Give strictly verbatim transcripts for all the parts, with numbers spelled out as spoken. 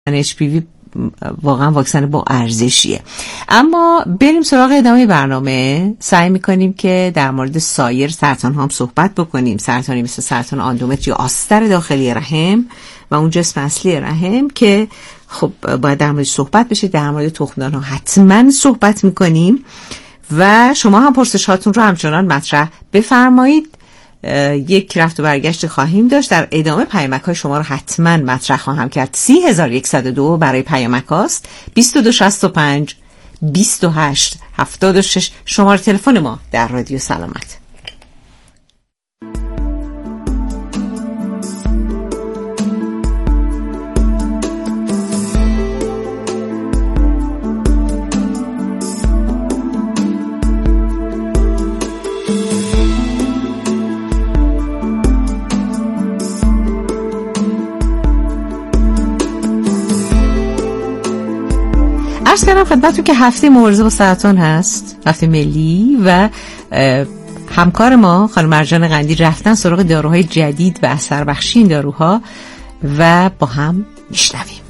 اچ پی وی واقعا واکسن با ارزشیه. اما بریم سراغ ادامه برنامه. سعی میکنیم که در مورد سایر سرطان ها هم صحبت بکنیم، سرطانی مثل سرطان اندومتریوم یا آستر داخلی رحم و اون جسم اصلی رحم که خب باید در مورد صحبت بشه. در مورد تخمدان ها حتما صحبت میکنیم و شما هم پرسش هاتون رو همچنان مطرح بفرمایید. یک رفت و برگشت خواهیم داشت. در ادامه پیامک های شما رو حتما مطرح خواهم کرد. سی هزار و یکصد و دو برای پیامک هاست، بیست و دو شصت و پنج بیست و هشت هفتاد و شش شماره تلفن ما در رادیو سلامت. عرض کردم خدمتتون که هفته مبارزه با سرطان هست، هفته ملی، و همکار ما خانم مرجان قندی رفتن سراغ داروهای جدید و اثر بخشی این داروها و با هم میشنویم.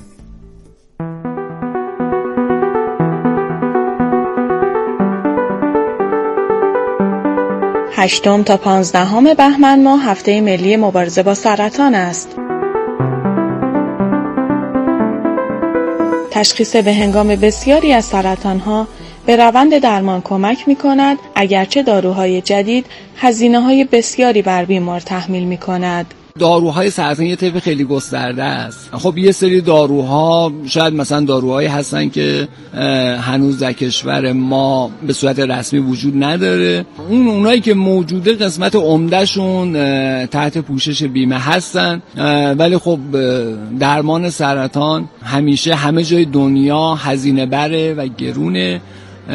هشتم تا پانزدهم بهمن ماه هفته ملی مبارزه با سرطان است. تشخیص به هنگام بسیاری از سرطان‌ها به روند درمان کمک می‌کند، اگرچه داروهای جدید هزینه‌های بسیاری بر بیمار تحمیل می‌کند. داروهای سرطان یه طیف خیلی گسترده است. خب یه سری داروها شاید مثلا داروهایی هستن که هنوز در کشور ما به صورت رسمی وجود نداره. اون اونایی که موجوده قسمت عمدهشون تحت پوشش بیمه هستن، ولی خب درمان سرطان همیشه همه جای دنیا هزینه بره و گرونه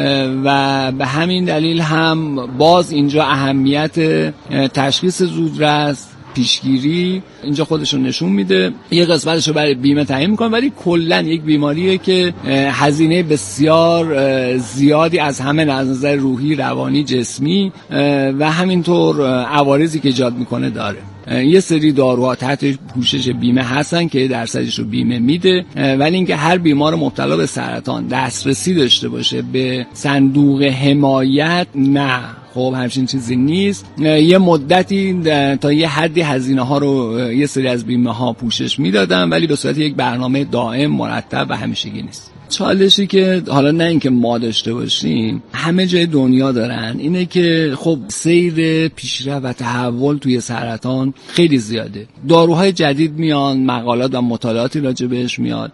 و به همین دلیل هم باز اینجا اهمیت تشخیص زودرس، پیشگیری اینجا خودشون نشون میده. یه قسمتشو برای بیمه تعیین میکنه، ولی کلا یک بیماریه که هزینه بسیار زیادی از همه از نظر روحی، روانی، جسمی و همینطور عوارضی که ایجاد میکنه داره. یه سری داروها تحت پوشش بیمه هستن که درصدش رو بیمه میده، ولی اینکه هر بیمار مبتلا به سرطان دسترسی داشته باشه به صندوق حمایت، نه، خب همچین چیزی نیست. یه مدتی تا یه حدی هزینه ها رو یه سری از بیمه ها پوشش میدادن، ولی به صورت یک برنامه دائم، مرتب و همیشگی نیست. چالشی که حالا نه اینکه ما داشته باشیم، همه جای دنیا دارن، اینه که خب سیر پیشرفت و تحول توی سرطان خیلی زیاده. داروهای جدید میان، مقالات و مطالعاتی راجع بهش میاد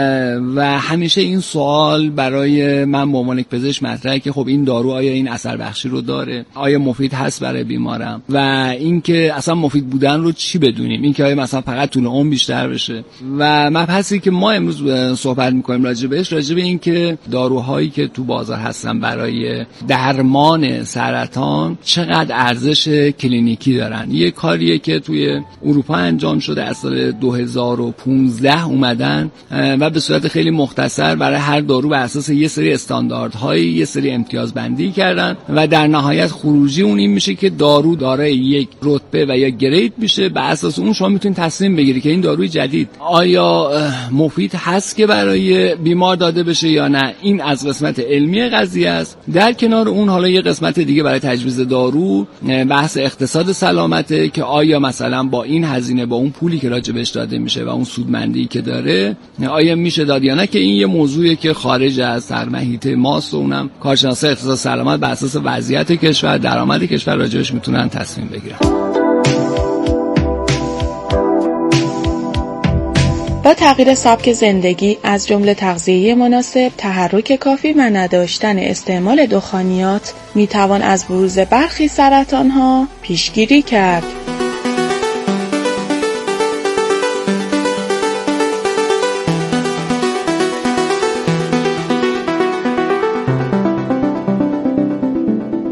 و همیشه این سوال برای من به عنوان یک پزشک مطرحه که خب این دارو آیا این اثر بخشی رو داره؟ آیا مفید هست برای بیمارم؟ و اینکه اصلا مفید بودن رو چی بدونیم؟ اینکه آیا مثلا فقط طول عمر بیشتر بشه؟ و مبحثی که ما امروز صحبت می‌کنیم راجع به راجع به این که داروهایی که تو بازار هستن برای درمان سرطان چقدر ارزش کلینیکی دارن. یه کاریه که توی اروپا انجام شده، از سال دو هزار و پانزده اومدن و به صورت خیلی مختصر برای هر دارو بر اساس یه سری استانداردهایی یه سری امتیازبندی کردن و در نهایت خروجی اون این میشه که دارو دارای یک رتبه و یا گرید میشه. بر اساس اون شما میتونید تصمیم بگیری که این داروی جدید آیا مفید هست که برای بیمار داده بشه یا نه. این از قسمت علمی قضیه است. در کنار اون حالا یه قسمت دیگه برای تجویز دارو بحث اقتصاد سلامته که آیا مثلا با این هزینه، با اون پولی که راجبش داده میشه و اون سودمندی که داره، آیا میشه داد یا نه، که این یه موضوعیه که خارج از سرمحیط ماست و اونم کارشناسای اقتصاد سلامت بر اساس وضعیت کشور، درآمد کشور راجبش میتونن تصمیم بگیرن. با تغییر سبک زندگی از جمله تغذیه مناسب، تحرک کافی و نداشتن استعمال دخانیات میتوان از بروز برخی سرطان‌ها پیشگیری کرد.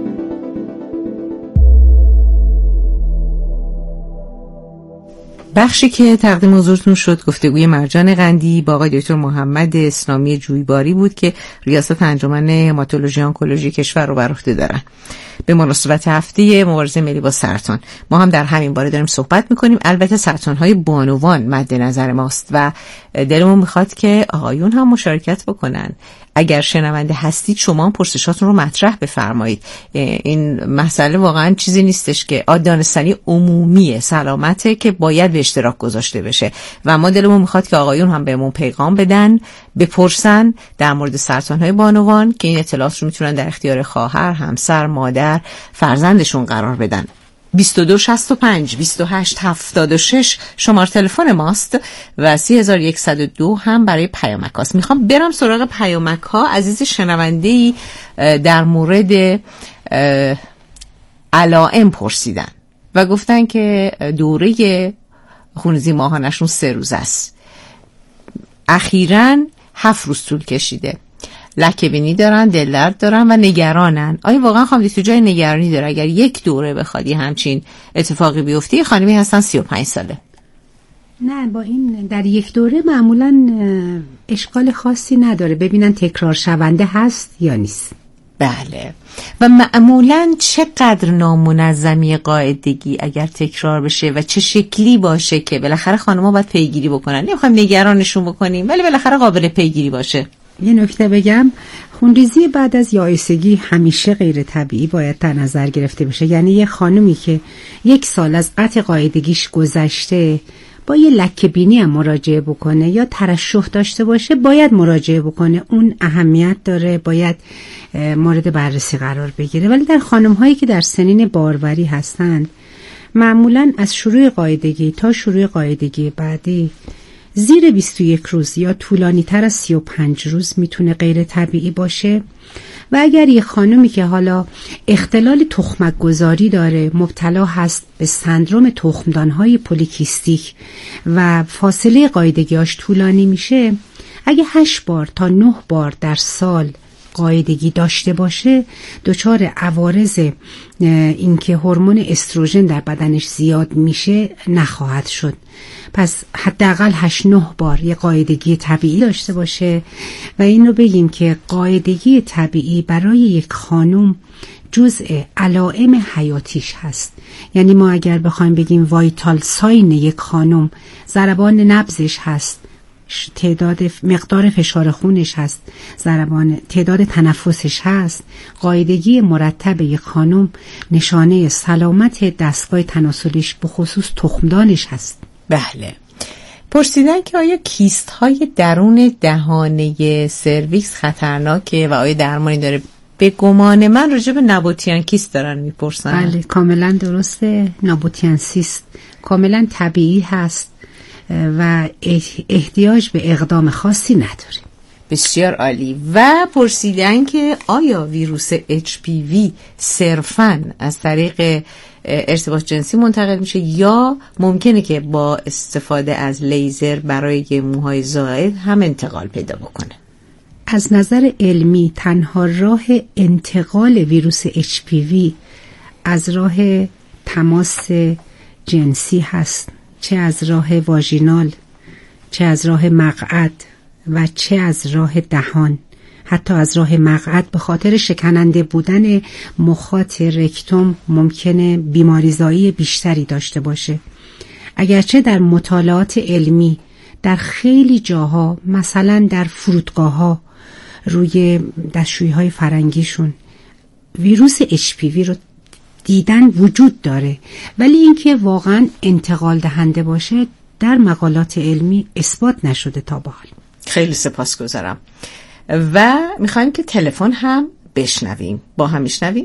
بخش بخشی که تقدیم حضورتون شد گفتگوی مرجان قندی با آقای دکتر محمد اسلامی جویباری بود که ریاست انجمن هماتولوژی آنکولوژی کشور رو بر عهده دارن به مناسبت هفته مبارزه ملی با سرطان. ما هم در همین باره داریم صحبت میکنیم. البته سرطان‌های بانوان مد نظر ماست و دلمون میخواد که آقایون هم مشارکت بکنن. اگر شنونده هستید شما هم پرسشاتون رو مطرح بفرمایید. این مسئله واقعا چیزی نیستش که دانستنی عمومی سلامته که باید به اشتراک گذاشته بشه و ما دلمون میخواد که آقایون هم بهمون پیغام بدن، بپرسن در مورد سرطان‌های بانوان که این اطلاعات رو میتونن در اختیار خواهر، همسر، مادر، فرزندشون قرار بدن. بیست و دو شصت و پنج بیست و هشت هفتاد و شش شماره تلفن ماست و سه هزار و صد و دو هم برای پیامک هاست. میخوام برم سراغ پیامک ها. عزیز شنونده‌ای در مورد علائم پرسیدن و گفتن که دوره خونریزی ماهانشون سه روز است، اخیراً هفت روز طول کشیده، لکه بینی دارن، دل درد دارن و نگرانن. آیا واقعا خانم تو جای نگرانی داره اگر یک دوره بخوادی همچین اتفاقی بیفته؟ خانمی هستن سی و پنج ساله. نه، با این در یک دوره معمولا اشکال خاصی نداره، ببینن تکرار شونده هست یا نیست. بله. و معمولا چقدر نامنظمی قاعدگی اگر تکرار بشه و چه شکلی باشه که بالاخره خانم‌ها باید پیگیری بکنن؟ نمیخوایم نگرانشون بکنیم ولی بالاخره قابل پیگیری باشه. یه نکته بگم، خونریزی بعد از یائسگی همیشه غیر طبیعی باید در نظر گرفته بشه. یعنی یه خانومی که یک سال از قطع قاعدگیش گذشته با یه لکه بینی هم مراجعه بکنه یا ترشح داشته باشه باید مراجعه بکنه، اون اهمیت داره، باید مورد بررسی قرار بگیره. ولی در خانم هایی که در سنین باروری هستند معمولاً از شروع قاعدگی تا شروع قاعدگی بعدی زیر بیست و یک روز یا طولانی تر از سی و پنج روز میتونه غیر طبیعی باشه. و اگر یه خانمی که حالا اختلال تخمک گذاری داره، مبتلا هست به سندروم تخمدان‌های پولیکیستیک و فاصله قاعدگیاش طولانی میشه، اگه هشت بار تا نه بار در سال قاعدگی داشته باشه دچار عوارض اینکه هورمون استروژن در بدنش زیاد میشه نخواهد شد. پس حداقل هشت نه بار یه قاعدگی طبیعی داشته باشه. و این رو بگیم که قاعدگی طبیعی برای یک خانم جزء علائم حیاتیش هست. یعنی ما اگر بخوایم بگیم وایتال ساین یک خانم ضربان نبضش هست، تعداد مقدار فشار خونش هست، ضربان تعداد تنفسش هست، قاعدگی مرتب یک خانم نشانه سلامت دستگاه تناسلیش به خصوص تخمدانش هست. بله. پرسیدن که آیا کیست های درون دهانه سرویکس خطرناکه و آیا درمانی داره؟ به گمان من راجع به نباتیان کیست دارن میپرسن. بله کاملا درسته، نباتیان سیست کاملا طبیعی هست و احتیاج به اقدام خاصی نداره. بسیار عالی. و پرسیدن که آیا ویروس اچ پی وی صرفاً از طریق ارتباط جنسی منتقل میشه یا ممکنه که با استفاده از لیزر برای موهای زائد هم انتقال پیدا بکنه؟ از نظر علمی تنها راه انتقال ویروس اچ پی وی از راه تماس جنسی هست، چه از راه واژینال، چه از راه مقعد و چه از راه دهان. حتی از راه مقعد به خاطر شکننده بودن مخاط رکتوم ممکنه بیماریزایی بیشتری داشته باشه. اگرچه در مطالعات علمی در خیلی جاها، مثلا در فرودگاه‌ها روی دستشویی‌های فرنگیشون ویروس اچ پی وی رو دیدن وجود داره، ولی اینکه واقعا انتقال دهنده باشه در مقالات علمی اثبات نشده تا به حال. خیلی سپاسگزارم. و میخوایم که تلفن هم بشنویم. با هم میشنویم.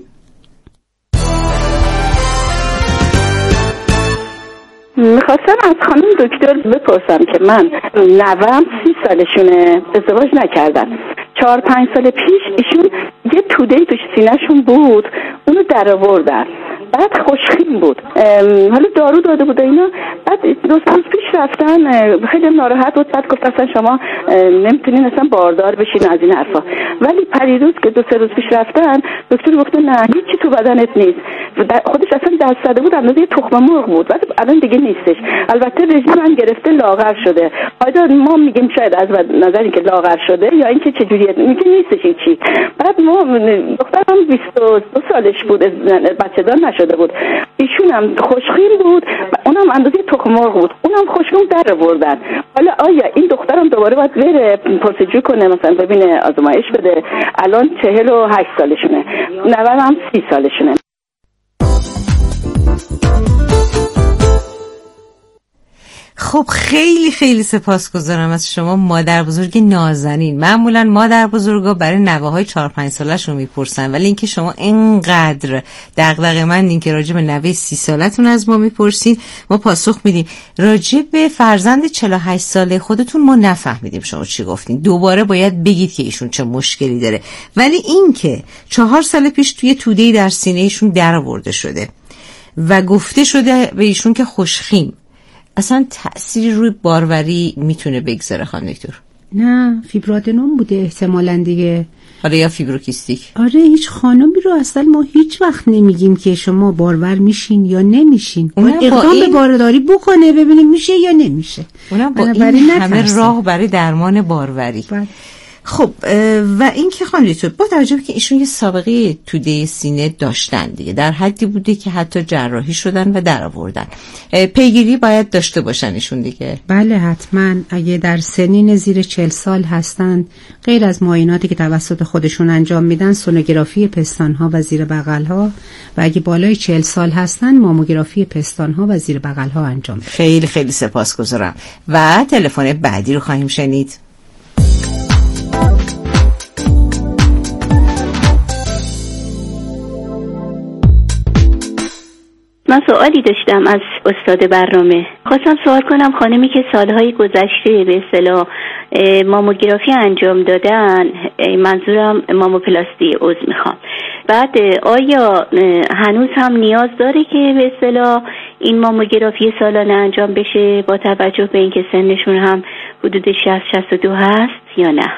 میخواستم از خانم دکتر بپرسم که من نوام سی سالشونه، ازدواج نکردن. چهار پنج سال پیش ایشون یه توده‌ای توش سینه‌شون بود، اونو در آوردن. بعد خوشخیم بود، حالا دارو داده بود اینا. بعد دو روز پیش رفتن خیلی ناراحت بود، بعد گفت اصلا شما نمیتونین اصلا باردار بشین از این حرفا. ولی پریروز که دو سه روز پیش رفتن دکتر گفت نه هیچی تو بدنت نیست، خودش اصلا دست زده بود اندازه تخم مرغ بود، بعد الان دیگه نیستش. البته رژیم هم گرفته لاغر شده. آیا ما میگیم شاید از نظر اینکه لاغر شده یا اینکه چجوریه، میگه نیستش هیچی. بعد ما دخترم بیست و دو سالش بود، بچه دار نشده بود، ایشون هم خوشخیم بود، اونم اندازه تخم مرغ بود، اونم خوشخیم در آوردن. حالا آیا این دخترم دوباره باید بره پرسجو کنه، مثلا ببینه آزمایش بده؟ الان چهل و هشت سالشونه، نوام هم سی سالشونه. خب خیلی خیلی سپاسگزارم از شما مادر بزرگ نازنین. معمولا مادر بزرگا برای نوه‌های چهار پنج سالشون میپرسن، ولی اینکه شما اینقدر دغدغه‌مندین که راجع به نوه سی سالتون از ما میپرسین، ما پاسخ میدیم. راجع به فرزند چهل و هشت ساله خودتون ما نفهمیدیم شما چی گفتین، دوباره باید بگید که ایشون چه مشکلی داره. ولی اینکه چهار سال پیش توی توده‌ای در سینه ایشون درآورده شده و گفته شده به ایشون که خوشخیم، اصلا تأثیری روی باروری میتونه بگذاره خانم دکتر؟ نه، فیبرادنوم بوده احتمالاً دیگه. آره، یا فیبروکیستیک. آره، هیچ خانمی رو اصلا ما هیچ وقت نمیگیم که شما بارور میشین یا نمیشین. اون اقدام این... به بارداری بکنه ببینیم میشه یا نمیشه. اونم با این همه راه برای درمان باروری. باید. خب و این که خانم دکتر با توجه به که ایشون یه سابقه توده سینه داشتن دیگه، در حدی بوده که حتی جراحی شدن و درآوردن، پیگیری باید داشته باشن ایشون دیگه؟ بله حتما. اگه در سنین زیر چهل سال هستن، غیر از معایناتی که توسط خودشون انجام میدن، سونوگرافی پستانها و زیر بغلها، و اگه بالای چهل سال هستن ماموگرافی پستانها و زیر بغلها انجام بدن. خیلی خیلی سپاسگزارم. و تلفن بعدی رو خواهیم شنید. من سوالی داشتم از استاد برنامه. خواستم سوال کنم خانمی که سالهای گذشته به اصطلاح ماموگرافی انجام دادن، منظورم ماموپلاستی عضو میخوام، بعد آیا هنوز هم نیاز داره که به اصطلاح این ماموگرافی سالانه انجام بشه با توجه به اینکه سنشون هم حدود شصت شصت و دو هست یا نه؟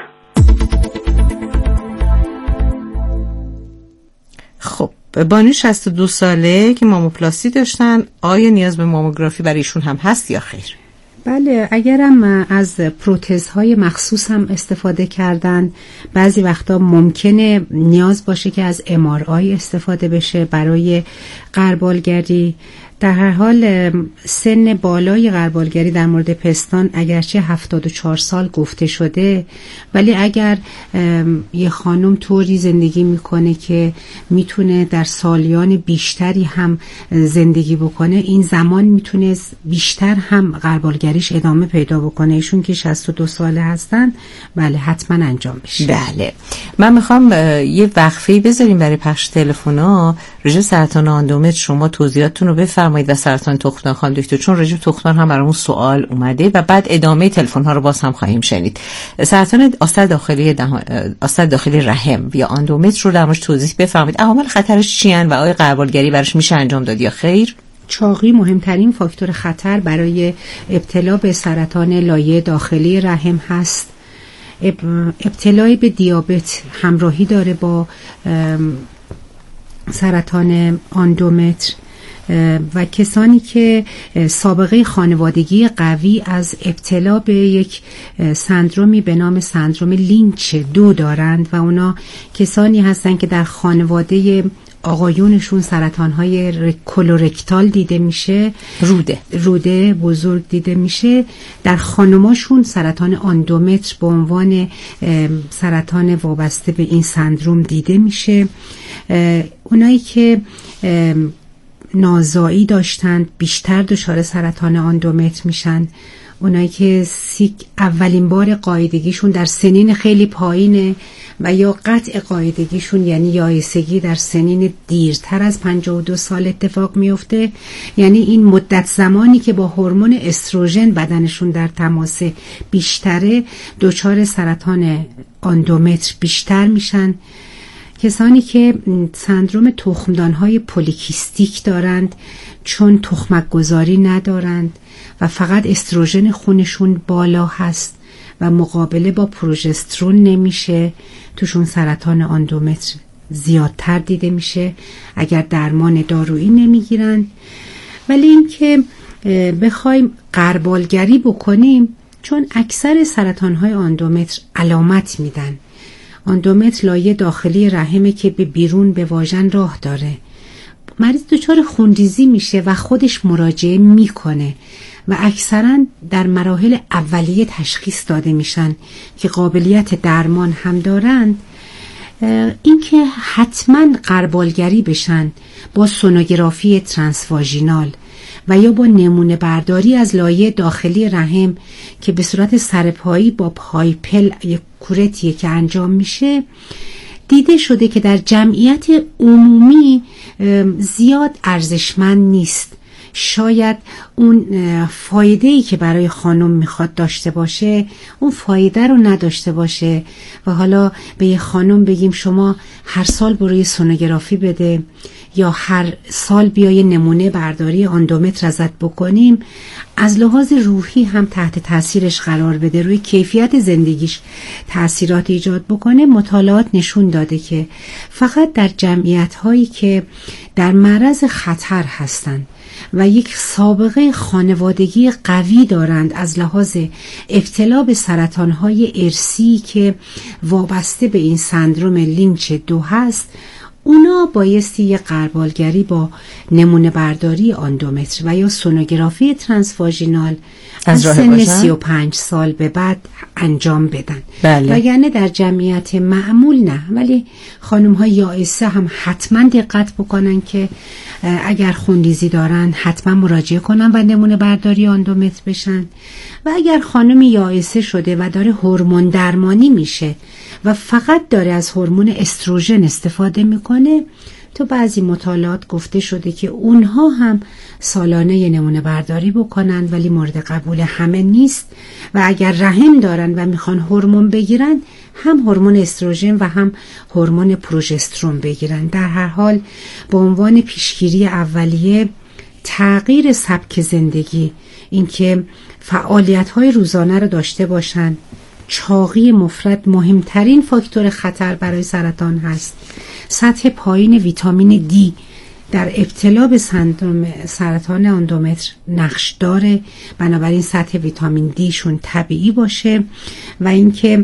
خب بانو شصت و دو ساله که ماموپلاستی داشتن، آیا نیاز به ماموگرافی برای ایشون هم هست یا خیر؟ بله، اگرم از پروتزهای مخصوص هم استفاده کردن، بعضی وقتا ممکنه نیاز باشه که از ام آر آی استفاده بشه برای غربالگری. در هر حال سن بالای غربالگری در مورد پستان اگرچه هفتاد و چهار سال گفته شده، ولی اگر یه خانم طوری زندگی میکنه که میتونه در سالیان بیشتری هم زندگی بکنه، این زمان میتونه بیشتر هم غربالگریش ادامه پیدا بکنه. ایشون که شصت و دو ساله هستن، بله حتما انجام بشه. بله، من میخوام یه وقفه‌ای بذاریم برای پخش تلفن‌ها. رژه سرطان آندومتر شما توضیحاتتون رو بفرمایید و سرطان تخمدان خانم دکتر، چون رژه تخمدان هم برامون سوال اومده و بعد ادامه تلفن ها رو باز هم خواهیم شنید. سرطان آستر داخلی دهان، آستر داخلی رحم یا آندومتر رو در موردش توضیح بفرمایید. عوامل خطرش چی ان و آیا غربالگری براش میشه انجام داد یا خیر؟ چاقی مهمترین فاکتور خطر برای ابتلا به سرطان لایه داخلی رحم هست. ابتلای به دیابت همراهی داره با سرطان آندومتر و کسانی که سابقه خانوادگی قوی از ابتلا به یک سندرومی به نام سندروم لینچ دو دارند و اونا کسانی هستند که در خانواده آقایونشون سرطان‌های کولورکتال دیده میشه، روده روده بزرگ دیده میشه، در خانماشون سرطان آندومتر به عنوان سرطان وابسته به این سندروم دیده میشه. اونایی که نازایی داشتند بیشتر دچار سرطان آندومتر میشن. اونایی که سیک اولین بار قاعدگیشون در سنین خیلی پایینه و یا قطع قاعدگیشون یعنی یائسگی در سنین دیرتر از پنجاه و دو سال اتفاق میفته، یعنی این مدت زمانی که با هورمون استروژن بدنشون در تماس بیشتره، دچار سرطان آندومتر بیشتر میشن. کسانی که سندروم تخمدان‌های پولیکیستیک دارند چون تخمک گذاری ندارند و فقط استروژن خونشون بالا هست و مقابله با پروژسترون نمیشه، توشون سرطان اندومتر زیادتر دیده میشه اگر درمان دارویی نمیگیرن. ولی این که بخوایم غربالگری بکنیم، چون اکثر سرطان‌های اندومتر علامت میدن. اندومتر لایه داخلی رحمه که به بیرون به واژن راه داره. مریض دچار خونریزی میشه و خودش مراجعه میکنه و اکثرا در مراحل اولیه تشخیص داده میشن که قابلیت درمان هم دارند. اینکه حتما غربالگری بشن با سونوگرافی ترانسواژینال و یا با نمونه برداری از لایه داخلی رحم که به صورت سرپایی با پایپل یک کورتیه که انجام میشه، دیده شده که در جمعیت عمومی زیاد ارزشمند نیست. شاید اون فایده‌ای که برای خانم میخواد داشته باشه اون فایده رو نداشته باشه و حالا به یه خانم بگیم شما هر سال بروی سونوگرافی بده یا هر سال بیای نمونه برداری اندومتر ازت بکنیم، از لحاظ روحی هم تحت تاثیرش قرار بده، روی کیفیت زندگیش تاثیرات ایجاد بکنه. مطالعات نشون داده که فقط در جمعیت هایی که در معرض خطر هستند و یک سابقه خانوادگی قوی دارند از لحاظ ابتلا به سرطان‌های ارثی که وابسته به این سندروم لینچ دو هست، اونا بایستی یه غربالگری با نمونه برداری اندومتر و یا سونوگرافی ترانسواژینال از سن سی و پنج سال به بعد انجام بدن. بله. وگرنه در جمعیت معمول نه. ولی خانم های یائسه هم حتما دقت بکنن که اگر خونریزی دارن حتما مراجعه کنن و نمونه برداری اندومتر بشن. و اگر خانم یائسه شده و داره هورمون درمانی میشه و فقط داره از هورمون استروژن استفاده میکنه، تو بعضی مطالعات گفته شده که اونها هم سالانه یه نمونه برداری بکنن، ولی مورد قبول همه نیست. و اگر رحم دارن و میخوان هورمون بگیرن، هم هورمون استروژن و هم هورمون پروژسترون بگیرن. در هر حال به عنوان پیشگیری اولیه، تغییر سبک زندگی، اینکه فعالیت‌های روزانه رو داشته باشن. چاقی مفرط مهمترین فاکتور خطر برای سرطان هست. سطح پایین ویتامین دی در ابتلا به سرطان اندومتر نقش داره، بنابراین سطح ویتامین دی شون طبیعی باشه. و اینکه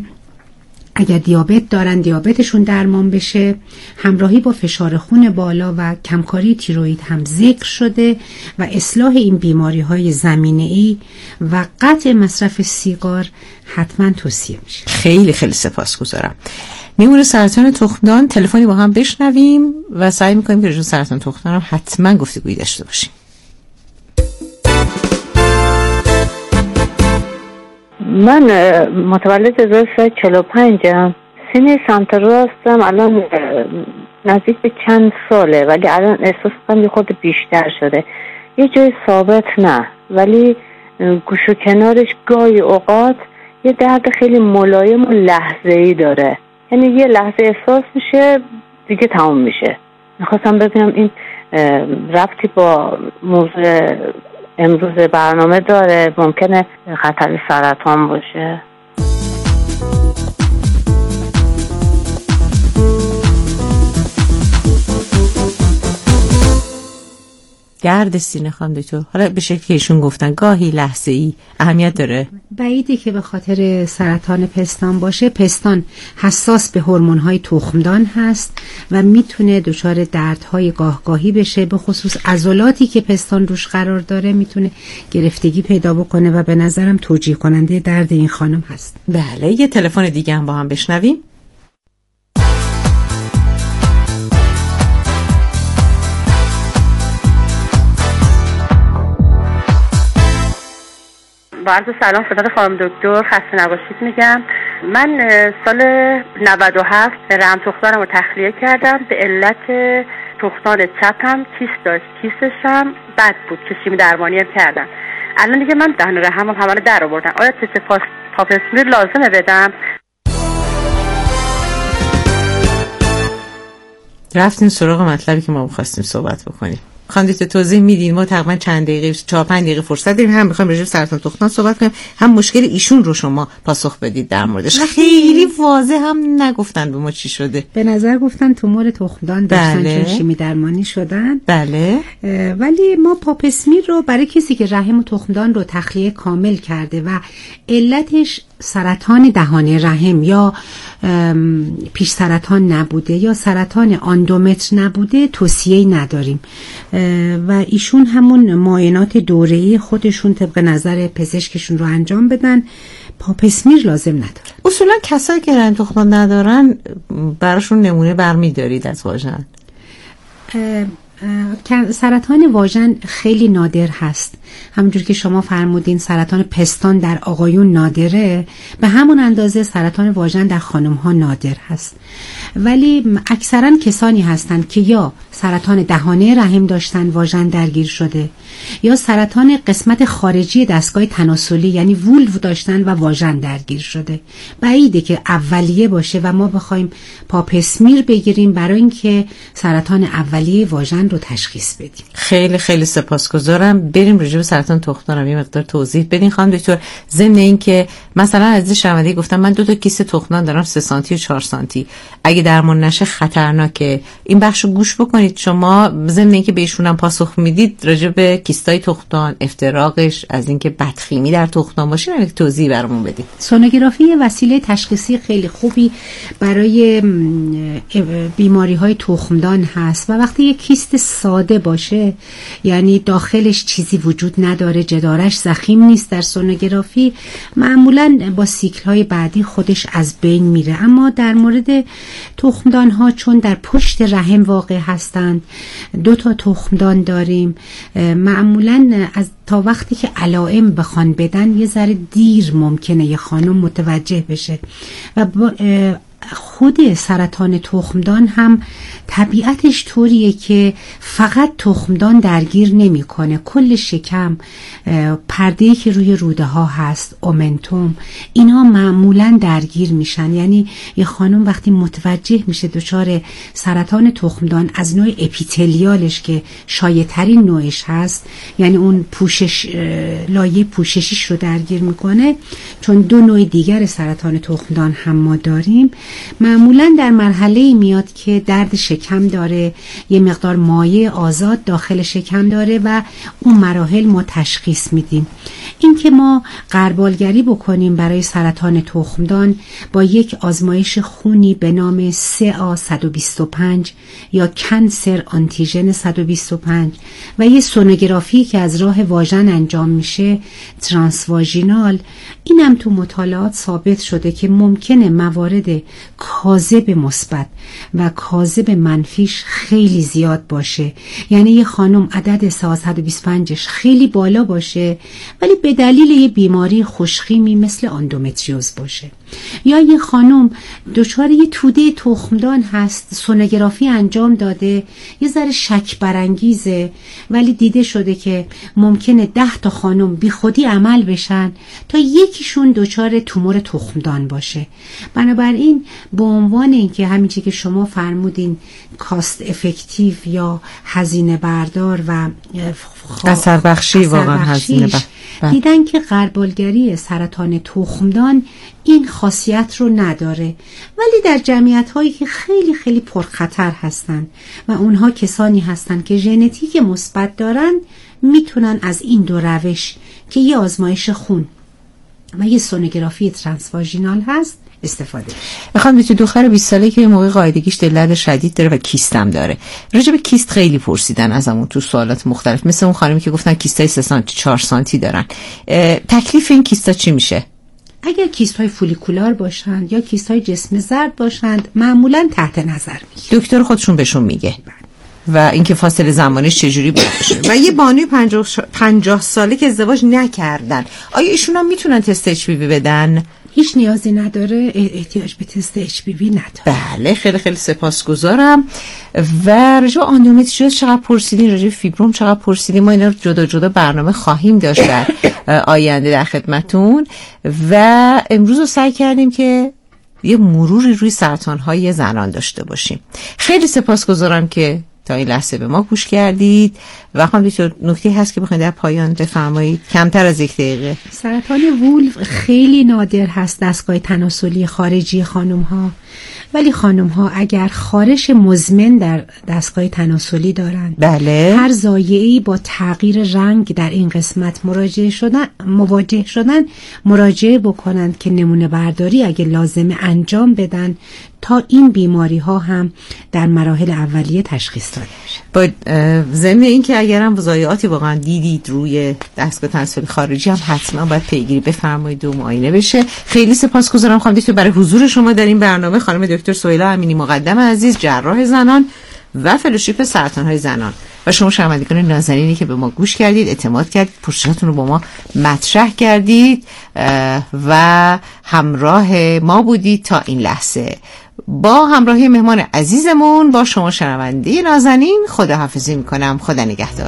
اگر دیابت دارن دیابتشون درمان بشه. همراهی با فشار خون بالا و کمکاری تیروئید هم ذکر شده و اصلاح این بیماری های زمینه‌ای و قطع مصرف سیگار حتما توصیه میشه. خیلی خیلی سپاسگزارم. میمونه سرطان تخمدان، تلفنی با هم بشنویم و سعی میکنیم که راجع به سرطان تخمدان هم حتما گفتگویی داشته باشیم. من متولد هزار و سیصد و چهل و پنج ام. سینه سمت راستم الان نزدیک به چند ساله، ولی الان احساس کنم یه خود بیشتر شده. یه جای ثابت نه، ولی گوش و کنارش گاهی اوقات یه درد خیلی ملایم و لحظه‌ای داره. یعنی یه لحظه احساس میشه دیگه تمام میشه. میخواستم ببینم این ربطی با موضوع امروز برنامه داره؟ ممکنه خطر سرطان باشه؟ گرد سینه خانم دکتر، حالا به شکلی که ایشون گفتن گاهی لحظه‌ای اهمیت داره؟ بعیده که به خاطر سرطان پستان باشه. پستان حساس به هورمون‌های تخمدان هست و میتونه دچار دردهای گاهگاهی بشه، به خصوص عضلاتی که پستان روش قرار داره میتونه گرفتگی پیدا بکنه و به نظرم توجیه کننده درد این خانم هست. بله، یه تلفن دیگه هم با هم بشنویم. با عرض سلام خدمت خانم دکتر، خسته نباشید میگم. من سال نود و هفت رحم تخمدانم رو تخلیه کردم به علت تخمدان چپم کیست داشت، کیستش هم بد بود که شیمی درمانی هم کردم. الان دیگه من دهن رحمم همه رو در آوردن. آیا تست پاپسمیر لازمه بدم؟ رفتیم سراغ مطلبی که ما می‌خواستیم صحبت بکنیم. خانم دکتر توضیح میدین؟ ما تقریبا چند دقیقه چهار پنج دقیقه فرصت داریم، هم می‌خوایم راجع به سرطان تخمدان صحبت کنیم، هم مشکل ایشون رو شما پاسخ بدید در موردش. خیلی واضح هم نگفتن به ما چی شده. به نظر گفتن تومور تخمدان داشتن، بله. چون شیمی درمانی شدن. بله. ولی ما پاپسمیر رو برای کسی که رحم و تخمدان رو تخلیه کامل کرده و علتش سرطان دهان رحم یا پیش سرطان نبوده یا سرطان آندومتر نبوده توصیه‌ای نداریم و ایشون همون معاینات دوره‌ای خودشون طبق نظر پزشکشون رو انجام بدن. پاپسمیر لازم نداره. اصولا کسایی که رحم تخمدان ندارن براشون نمونه برمی‌دارید از واژن؟ سرطان واژن خیلی نادر هست، همونجور که شما فرمودین سرطان پستان در آقایون نادره، به همون اندازه سرطان واژن در خانم ها نادر هست. ولی اکثرا کسانی هستند که یا سرطان دهانه رحم داشتن واژن درگیر شده یا سرطان قسمت خارجی دستگاه تناسلی یعنی وولو داشتن و واژن درگیر شده. بعیده که اولیه باشه و ما بخوایم پاپسمیر بگیریم برای اینکه سرطان اولیه واژن رو تشخیص بدیم. خیلی خیلی سپاسگزارم. بریم راجع به سرطان تخمدان یه مقدار توضیح بدین خانم دکتر. ضمن این که مثلا از شنونده گفتم من دو تا کیست تخمدان دارم سه سانتی و چهار سانتی، اگه درمان نشه خطرناکه. این بخشو گوش بکنید شما، ضمن این که بهشون هم پاسخ میدید راجع به کیستای تخمدان، افتراقش، از اینکه بدخیمی در تخمدان باشه، یک توضیح برامون بدید. سونوگرافی یه وسیله تشخیصی خیلی خوبی برای بیماری‌های تخمدان هست و وقتی یک کیست ساده باشه یعنی داخلش چیزی وجود نداره، جدارش ضخیم نیست، در سونوگرافی معمولاً با سیکل‌های بعدی خودش از بین میره. اما در مورد تخمدان ها چون در پشت رحم واقع هستند، دو تا تخمدان داریم، معمولاً از تا وقتی که علائم بخوان بدن یه ذره دیر ممکنه یه خانم متوجه بشه و خود سرطان تخمدان هم طبیعتش طوریه که فقط تخمدان درگیر نمیکنه، کل شکم، پرده‌ای که روی روده ها هست، اومنتوم، اینا معمولا درگیر میشن. یعنی یه خانم وقتی متوجه میشه دچار سرطان تخمدان از نوع اپیتلیالش که شایع‌ترین نوعش هست، یعنی اون پوشش لایه پوششیش رو درگیر میکنه، چون دو نوع دیگر سرطان تخمدان هم ما داریم، معمولا در مرحله میاد که درد شکم داره، یه مقدار مایع آزاد داخل شکم داره و اون مراحل ما تشخیص میدیم. این که ما غربالگری بکنیم برای سرطان تخمدان با یک آزمایش خونی به نام سی آ صد و بیست و پنج یا کنسر آنتیژن صد و بیست و پنج و یه سونوگرافی که از راه واژن انجام میشه، ترانسواژینال، اینم تو مطالعات ثابت شده که ممکنه موارد کاذب مثبت و کاذب منفیش خیلی زیاد باشه. یعنی یه خانم عدد سی آ صد و بیست و پنجش خیلی بالا باشه ولی به دلیل یه بیماری خوشخیمی مثل اندومتریوز باشه، یا یه خانم دچار یه توده تخمدان هست، سونوگرافی انجام داده، یه ذره شک برانگیزه ولی دیده شده که ممکنه ده تا خانم بی خودی عمل بشن تا یکیشون دچار تومور تخمدان باشه. بنابراین به عنوان اینکه همینچه که شما فرمودین کاست افکتیو یا هزینه بردار و اثر بخشی واقعا هزینه بردار، دیدن که غربالگری سرطان تخمدان این خاصیت رو نداره، ولی در جمعیت هایی که خیلی خیلی پرخطر هستن و اونها کسانی هستن که ژنتیک مثبت دارن میتونن از این دو روش که یه آزمایش خون و یه سونوگرافی ترانسواژینال هست استفاده بشه. میخوام بگم دختر بیست ساله که موقع قاعدگیش دلدرد شدید داره و کیستم داره. راجع به کیست خیلی پرسیدن ازمون تو سوالات مختلف، مثل اون خانمی که گفتن کیستای سه سانتی چهار سانتی دارن. تکلیف این کیستا چی میشه؟ اگر کیست های فولیکولار باشند یا کیست های جسم زرد باشند معمولا تحت نظر میگیره، دکتر خودشون بهشون میگه و اینکه فاصله زمانش چجوری باشه. و یه بانوی پنجاه ساله که ازدواج نکردن، آیا ایشون هم میتونن تست اچ پی وی بدن؟ هیچ نیازی نداره، احتیاج به تست اچ پی وی نداره. بله خیلی خیلی سپاسگزارم. و راجع به اندومتریوز چقدر پرسیدین، راجع به فیبروم چقدر پرسیدین، ما اینا رو جدا جدا برنامه خواهیم داشت در آینده در خدمتون. و امروز رو سعی کردیم که یه مروری روی سرطان‌های زنان داشته باشیم. خیلی سپاسگزارم که تا این لحظه به ما گوش کردید و خانم دکتر نکته هست که بخواید در پایان بفرمایید؟ کمتر از یک دقیقه. سرطان وولف خیلی نادر هست دستگاه تناسلی خارجی خانم ها، ولی خانم ها اگر خارش مزمن در دستگاه تناسلی دارن، بله، هر ضایعه‌ای با تغییر رنگ در این قسمت مراجعه شدن مواجه شدن مراجعه بکنند که نمونه برداری اگه لازمه انجام بدن تا این بیماری ها هم در مراحل اولیه تشخیص داده بشه. با ضمن این که اگرم ضایعاتی واقعا دیدید روی دستگاه تناسلی خارجی هم حتما باید پیگیری بفرمایید و معاینه بشه. خیلی سپاسگزارم خانم دکتر برای حضور شما در این برنامه. خانم دکتر سهیلا امینی مقدم عزیز، جراح زنان و فلوشیپ سرطان‌های زنان، و شما شنوندگان نازنینی که به ما گوش کردید، اعتماد کردید، پرسشاتون رو با ما مطرح کردید و همراه ما بودید تا این لحظه. با همراهی مهمان عزیزمون با شما شنونده نازنین خداحافظی میکنم. خدا نگهدار.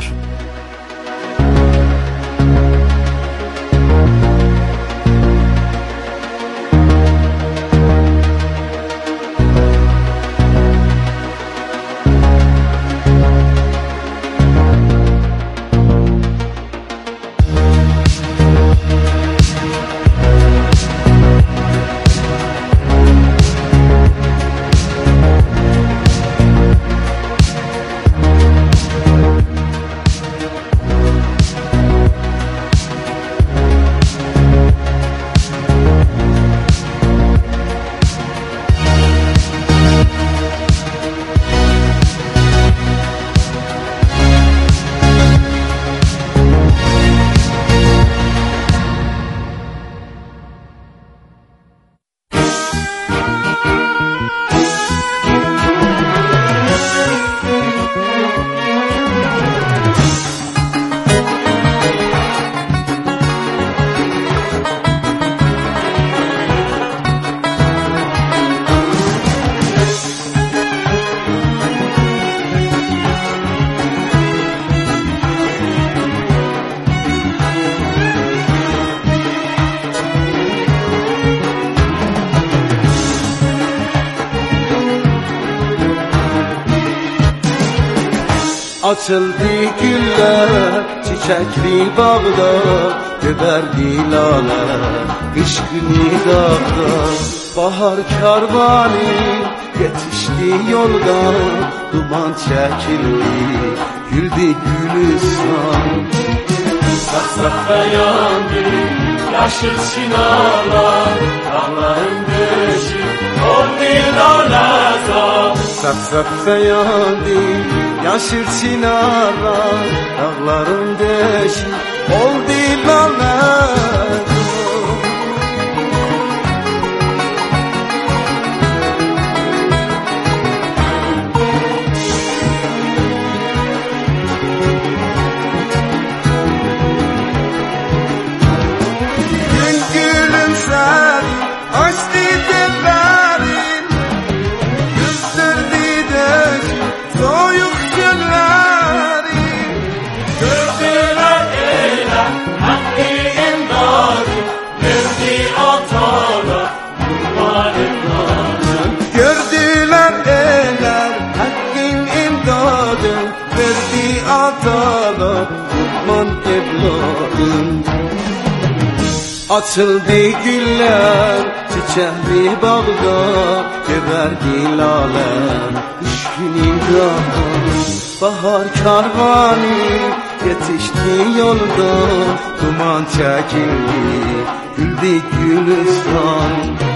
Açıldı güller, çiçekli bağda, göberdi laler, kış günü dağda. Bahar karvanı yetişti yolda, duman çekildi, güldü gülistan. Safsafta yandı, yaşıl çınarlar, dağların dışı, oldu lalazar. Safsafta yandı, yaşıl çınarlar, dağların dışı, oldu lalazar. Açıldı güller, çiçekli bağda, geberdi laler, kış günü dağda. Bahar karvanı yetişti yolda, duman çekildi, güldü gülistan.